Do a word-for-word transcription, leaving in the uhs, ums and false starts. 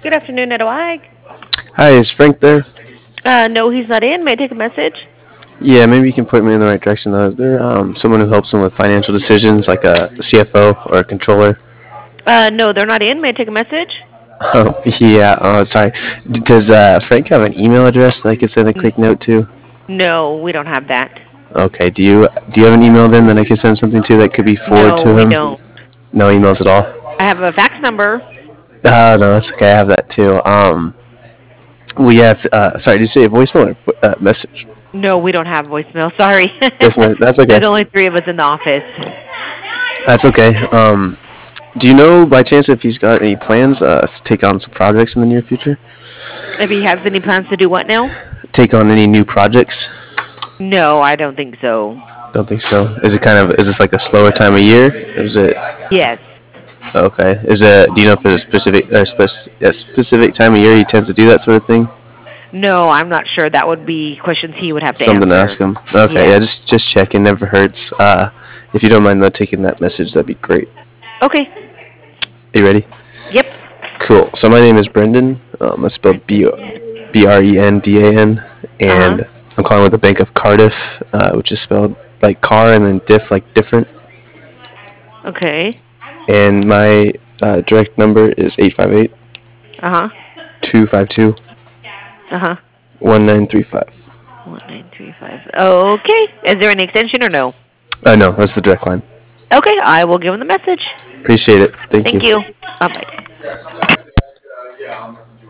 Good afternoon, Edwig. Hi, is Frank there? Uh, no, he's not in. May I take a message? Yeah, maybe you can point me in the right direction though. Is there um, someone who helps him with financial decisions, like a C F O or a controller? Uh, no, they're not in. May I take a message? Oh, yeah. Oh, sorry. D- Does uh, Frank have an email address that I could send a N- quick note to? no, we don't have that. Okay. Do you do you have an email then that I could send something to that could be forwarded No, to we him? don't. No emails at all. I have a fax number. Oh no, that's okay. I have that too. Um, we have. Uh, sorry, did you say a voicemail or vo- uh, message? No, we don't have voicemail. Sorry. Yes, no, that's okay. There's only three of us in the office. That's okay. Um, do you know by chance if he's got any plans uh, to take on some projects in the near future? If he has any plans to do what now? Take on any new projects? No, I don't think so. Don't think so. Is it kind of is this like a slower time of year? Is it Yes. okay? Is it do you know if there's a specific or spec- a specific time of year he tends to do that sort of thing? No, I'm not sure. That would be questions he would have to Something to answer. ask him. Okay, Yeah. yeah, just just checking. Never hurts. Uh, if you don't mind though taking that message, that'd be great. Okay. Are you ready? Yep. Cool. So my name is Brendan. Um, that's spelled B B R E N D A N, Uh huh. and I'm calling with the Bank of Cardiff, uh, which is spelled like car and then diff like different. Okay. And my uh, direct number is eight five eight Uh huh. two five two Uh huh. one nine three five. One nine three five. Okay. Is there any extension or no? Uh, no, that's the direct line. Okay, I will give him the message. Appreciate it. Thank Thank you. you. Bye bye.